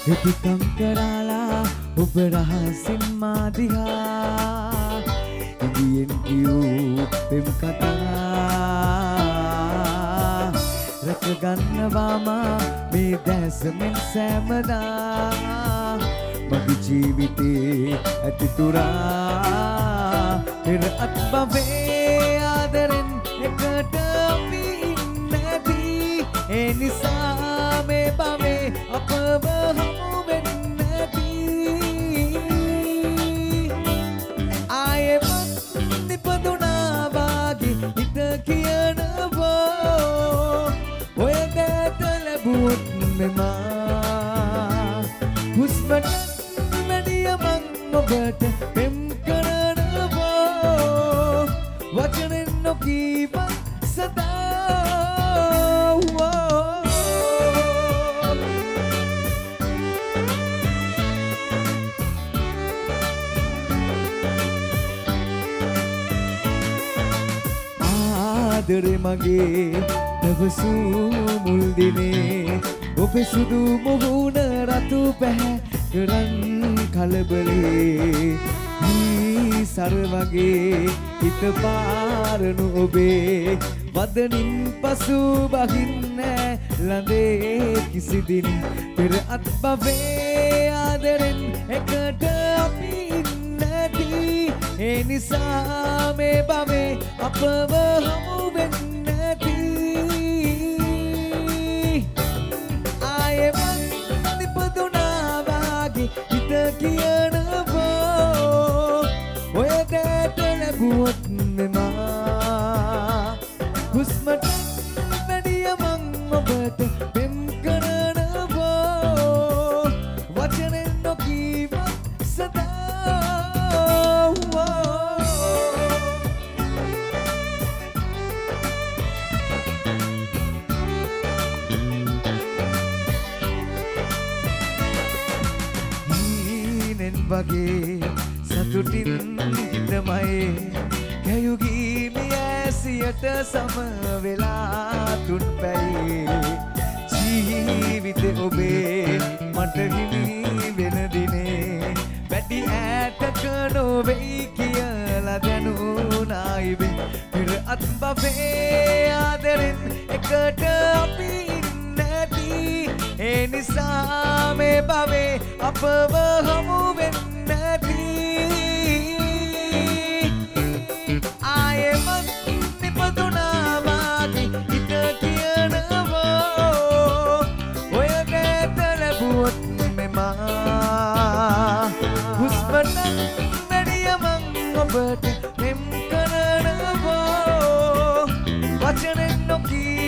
හිතකම් කරලා ඔබ රහසින් මා දිහා ඉදියෙන් කියූ පෙම් කතා රැකගන්නවා මා මේ දැසමෙන් සෑමදා මගේ ජීවිතේ ඇතිතුරා පෙර අත්බවේ ආදරෙන් එකට අපි ඉන්නදී ඒ නිසා මේ බවේ අපව හමු වෙන්නදී ආයෙමත් නිපදුනා වාගේ හිත කියනවා ඔය දැට ලැබුවොත් මෙමා හුස්මට වැඩිය මං ඔබට පෙම් කරනවා වචනෙන් නොකීව සදා ආදරේ මගේ දවසූ මුල් දිනේ ඔබේ සුදු මුහුණ රතු පැහැ කරන් කලබලේ සර වගේ හිත පාරනු ඔබේ වදනින් පසු බහින්න ළඳේ කිසිදින් පෙර අත්බවේ ආදරෙන් එකට අපි ඉන්නදී ඒ නිසා මේ බවේ අපව හමු වෙන්නදී ආයෙමත් නිපදුනා වාගේ හිත කියනවා ඔය දැට ලැබුවොත් මෙමා හුස්මට වැඩිය මං ඔබට පෙම් කරනවා වචනෙන් නොකීව සදා හීනෙන් වගේ සතුටින් හිතමයි කැයුගී ඇසියට සම වෙලා තුන් පැයි ජීවිතේ ඔබේ මට හිමි වෙන දිනේ වැඩි ඈතක නොවෙයි කියලා දැනුණායි පෙර අත්බවේ ආදරෙන් එකට අපි ඉන්නදී ඒ නිසා මේ බවේ අපව හමු වෙන්නදී ආයෙමත් නිපදුනා වාගේ හිත කියනවා ඔය දැට ලැබුවොත් මෙමා හුස්මට වැඩිය මං ඔබට පෙම් කරනවා වචනෙන් නොකී